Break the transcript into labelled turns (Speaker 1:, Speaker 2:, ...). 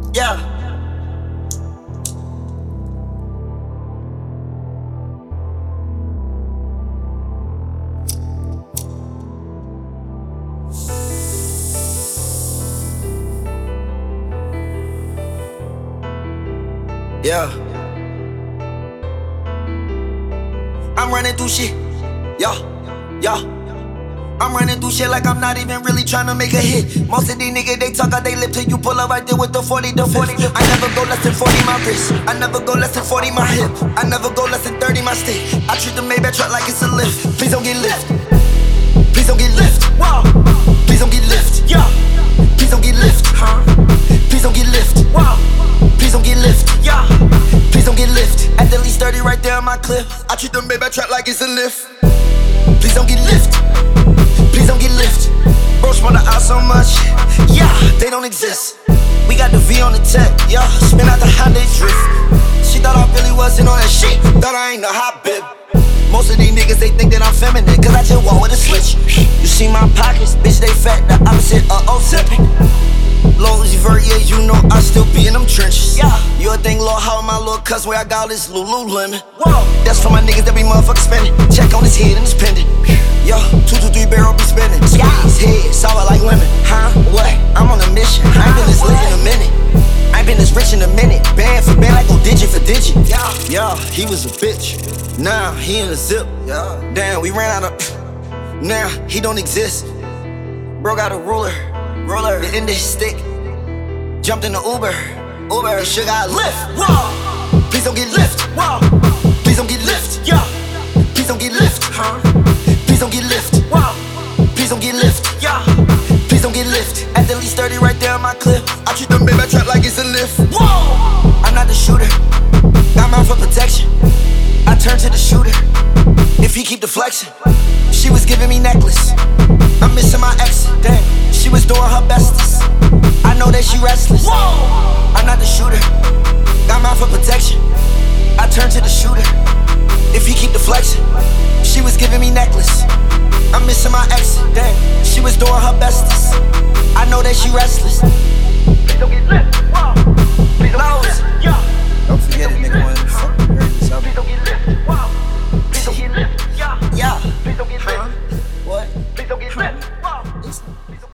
Speaker 1: Yeah. Yeah. I'm running through shit. Yeah. Yeah. I'm running through shit like I'm not even really tryna make a hit. Most of these niggas, they talk out they lip till you pull up right there with the 40 to 40. I never go less than 40 my wrist. I never go less than 40 my hip. I never go less than 30 my stick. I treat the Maybach truck like it's a lift. Please don't get lift. Please don't get lift. Wow. Please don't get lift. Yeah. Please don't get lift. Huh? Please don't get lift. Wow. Please don't get lift. Yeah. Please don't get lift. At the least 30 right there on my clip. I treat the Maybach truck like it's a lift. Please don't get lift. Please don't get lift. Bro, smoke the out so much. Yeah, they don't exist. We got the V on the tech. Yeah, spin out the Honda drift. She thought I really wasn't on that shit. Thought I ain't a hot bib. Most of these niggas, they think that I'm feminine, cause I just walk with a switch. You see my pockets, bitch, they fat, the opposite of Ozempic. Low Uzi Vert, yeah, you know I still be in them trenches. Yeah. You would think, Lord, how my little cuss where I got all this Lululemon. Whoa. That's for my niggas that be motherfucking spending. Check on his head and his pendant. Yo, 223 barrel be spinning. Squeeze head, sour like lemon. Huh? What? I'm on a mission. I ain't been this lit in a minute. I ain't been this rich in a minute. Band for band, I go digit for digit. Yeah, he was a bitch. Now he in a zip. Damn, we ran out of. Now he don't exist. Bro got a ruler. The end of his stick. Jumped in the Uber. The shit got lift. Whoa. Please don't get lift. Whoa. Please don't get lift. Yeah. Please don't get lift. Huh? Please don't get lift. Whoa. Please don't get lift. Yeah. Please don't get lift. At the least 30 right there on my clip. I treat them Maybach trap like it's a lift. Whoa. I'm not the shooter. I'm out for protection. I turn to the shooter. If he keep deflection. She was giving me necklace. I'm missing my ex. Damn. She was doing her bestest. I know that she restless. Whoa. I'm not the shooter. I'm out for protection. I turn to the shooter. If he keep deflection. She was giving me necklace. I'm missing my ex. Damn. She was doing her bestest. I know that she restless. Please don't get lit. Whoa.